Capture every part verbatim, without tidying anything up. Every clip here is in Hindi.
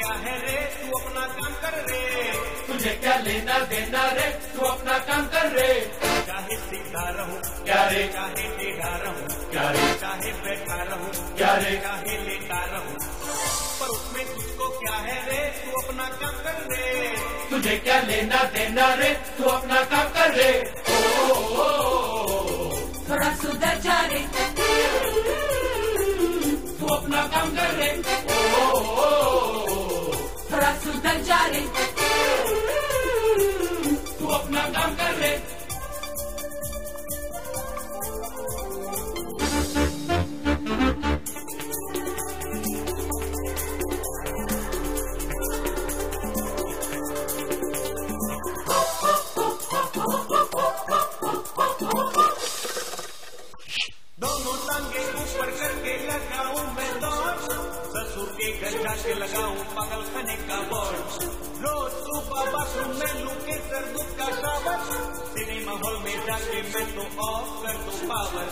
क्या है रे, तू अपना काम कर रे। तुझे क्या लेना देना रे, तू अपना काम कर रे। चाहे सीधा रहूं क्या रे, चाहे टेढ़ा रहूं क्या रे, चाहे बैठा रहूं क्या रे, चाहे लेटा रहूं, पर उसमें तुझको क्या है रे, तू अपना काम कर रे। तुझे क्या लेना देना रे, तू अपना काम कर रे। ओ, ओ, ओ, ओ, थोड़ा सुधर जा रे, तू अपना काम कर रे। ओ, ओ, ओ, ओ, थोड़ा सुधर जा रे, तू अपना काम कर रे। दोनों टांगे ऊपर करके लगाऊं मैं दौड़, ससुर के घर जाके लगाऊं पागल खाने का बोर्ड। रोज सुबह बाथरूम में लूं के सरदूत का शावर, सिनेमा हॉल में जाके मैं तो ऑफ कर दूं पावर।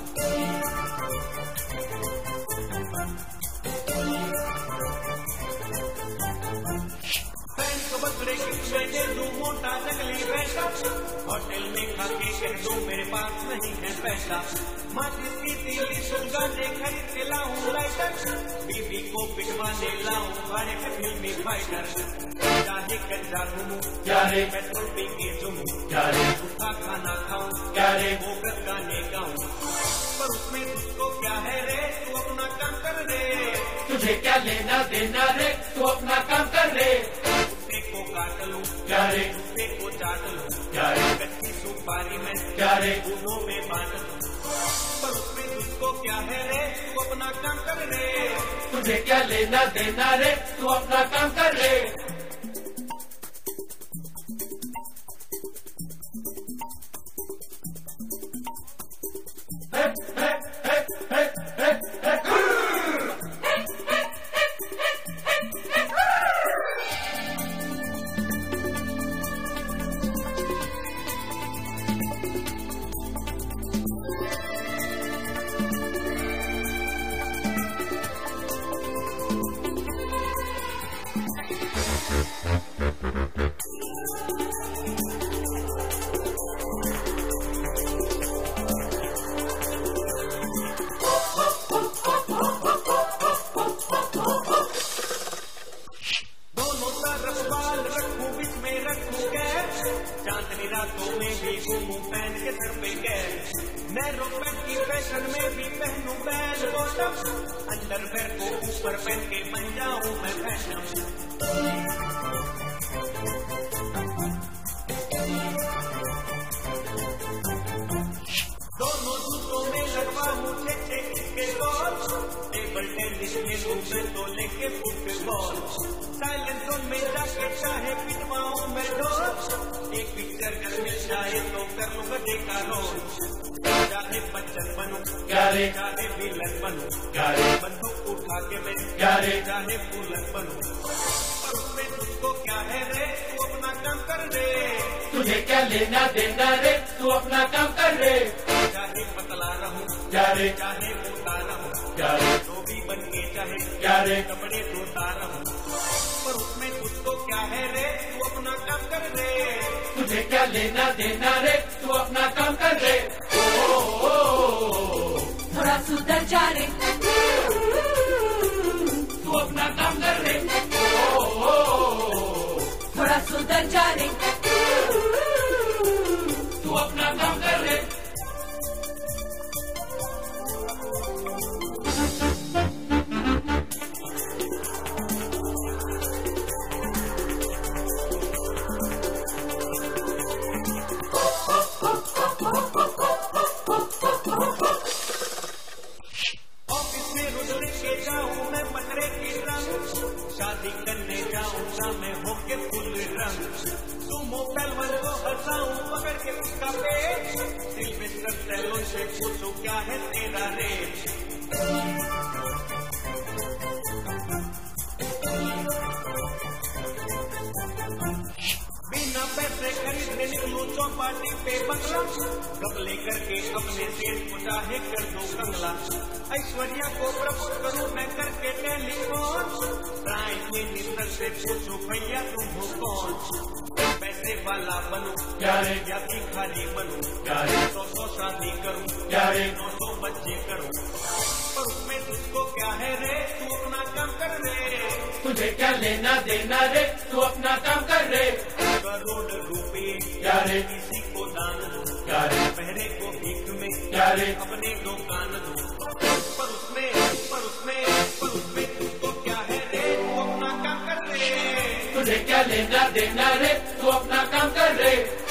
फ्रेंड को बर्थडे गिफ्ट में दे दूं मोटा नकली पैसा, होटल में खा के कह दूं मेरे पास नहीं है पैसा। माचिस की तीली सुलगाने खरीद के लाऊं लाइटर, बीवी को पिटवाने लाऊं भाड़े पे फिल्मी फाइटर। चाहे गंजा घूमूं क्या रे, पेट्रोल पी के जुमूं, क्या रे, सूखा खाना खाऊं क्या रे, बोगस गाने गाऊं, पर उसमें तुझको क्या है रे, तू अपना काम कर रे। तुझे क्या लेना देना रे, तू अपना काम कर रे। कुत्ते को काट लूं क्या रे, कुत्ते को चाट लूं, क्या रे, कच्ची सुपारी में क्या रे, गुनों में बांट दूं, पर उसमें तुझको क्या है रे, तू अपना काम कर रे। तुझे क्या लेना देना रे, तू अपना काम कर रे। हे, हे, हे, हे, हे, हे, दोनों तरफ बाल रखूं बीच में रखूं गैर, चांदनी रातों में भी घूमूं पहन के सर पे गैर। नैरो पैंट की फैशन में भी पहनूं बैल बॉटम, अंडरवेयर को ऊपर पहन के बन जाऊं मैं फैशन। दोनों जूतों में लगवाऊं छे छे के बॉल, टेबल टेनिस में लूं मैं तो लेके फुटबॉल। साइलेंट जोन में जाके चाहे पिटवाऊं मैं ढोल, एक पिक्चर कर मिल जाए तो कर लूंगा देखा रोल। चाहे बच्चन बनूं क्या रे, चाहे विलन बनूं, क्या रे, बंदूक उठा के मैं क्या रे, चाहे फूलन बनूं, पर उसमें तुझको क्या है रे, तू अपना काम कर रे। तुझे क्या लेना देना रे, तू अपना काम कर रे। चाहे पतला रहूं क्या रे, चाहे मोटा रहूं, क्या रे, धोबी बन के चाहे क्या रे, कपड़े धोता रहूं, पर उसमें तुझको क्या है रे, तू अपना काम कर रे। तुझे क्या लेना देना रे, तू अपना काम कर रे। ओ, ओ, ओ, ओ, थोड़ा सुधर जा रे, तू अपना काम कर रे। ओ, ओ, ओ, थोड़ा सुधर जा रे, तू अपना काम कर रे। ऑफिस में रोज लेके जाऊं मैं पकड़े की रंग, शादी करने जाऊंगा मैं होके फुल रंग। सुमो पहलवान को हंसाऊं पकड़ के उसका पेट, सिल्वेस्टर स्टैलोन से पूछूं क्या है तेरा रेट। बिना पैसे खरीदने निकलूं चौपाटी पे बंगला, कपले करके अपने सेठ को चाहे कर दो कंगला। ऐश्वर्या को प्रपोज करूं मैं करके टेलीफोन, प्राइम मिनिस्टर से पूछो भैया तुम हो कौन, पैसे वाला बनूं क्या रे, या भिखारी बनूं क्या रे, सौ सौ शादी करूं क्या रे, नौ सौ बच्चे करूं, पर उसमें तुझको क्या है रे, तू अपना काम कर रे। तुझे क्या लेना देना रे, तू अपना काम कर रे। करोड़ रुपए क्या रे, किसी को दान दो, क्या रे, पहरे को भीख में क्या रे, अपने दुकान दो, पर उसमें पर उसमें पर उसमें तुझको क्या है रे, तू अपना काम कर रे। तुझे क्या लेना देना रे, तू अपना काम कर रे।